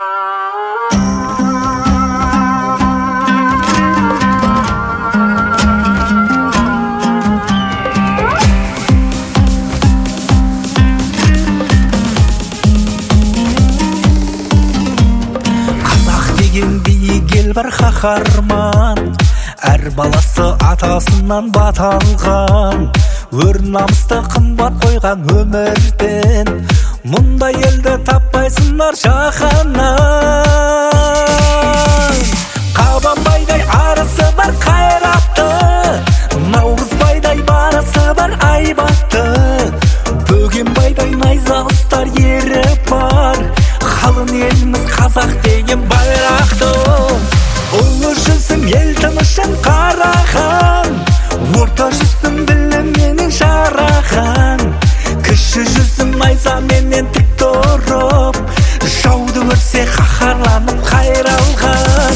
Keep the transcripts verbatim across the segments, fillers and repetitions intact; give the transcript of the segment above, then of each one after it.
Бір қаһарман, әр баласы атасынан бата алған, өр намысты қымбат қойған өмірден, мұндай елді таппайсыңдар жаһаннан. Қабанбайдай арысы бар қайратты, Наурызбайдай барысы бар айбатты, Бөгенбайдай найза ұстар ері бар, қалың еліміз қазақ деген байрақты. Ұлы жүзім ел тынышын қараған, орта жүзім білімменен жараған, кіші жүзім найзаменен тік тұрып, жауды көрсе қаһарланып қайралған.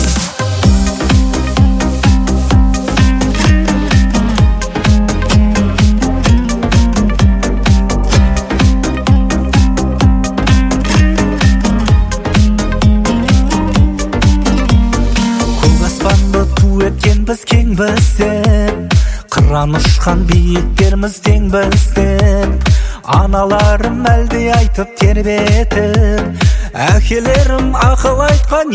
Біз кең бізден, қыран ұшқан биіктеріміз тең бізден, аналарым әлде айтып тербетіп, әкелерім ақыл айтқан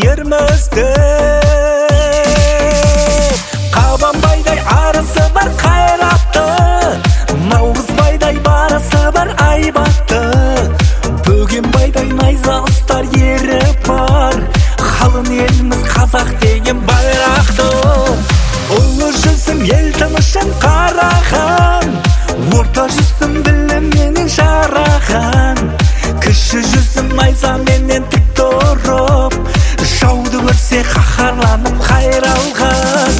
ермізден. Қабанбайдай арысы бар қайратты, Наурызбайдай барысы бар айбатты, Бөгенбайдай найза ұстар ері бар, қалың еліміз қазақ деген байрақты. Ұлы жүзім ел тынышын қараған, орта жүзім білімменен жараған, кіші жүзім найзаменен тік тұрып, жауды көрсе қаһарланып қайралған.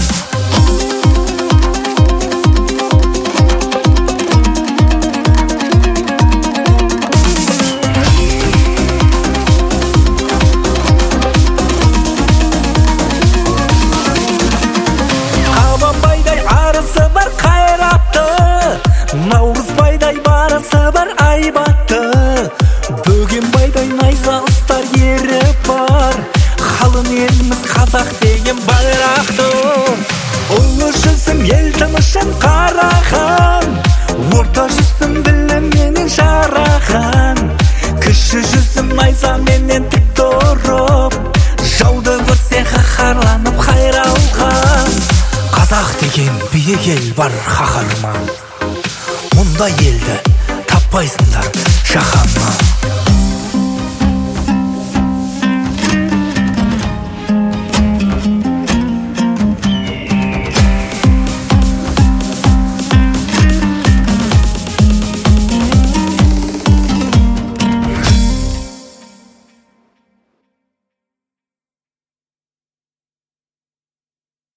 Наурызбайдай барысы бар айбатты, Бөгенбайдай найза ұстар ері бар, қалың еліміз қазақ деген байрақты. Ұлы жүзім ел тынышын қараған, орта жүзім білімменен жараған, кіші жүзім найзаменен тік тұрып, жауды көрсе қаһарланып қайралған. Қазақ деген биік ел бар қаһарман, мұндай елді таппайсыңдар жаһаннан.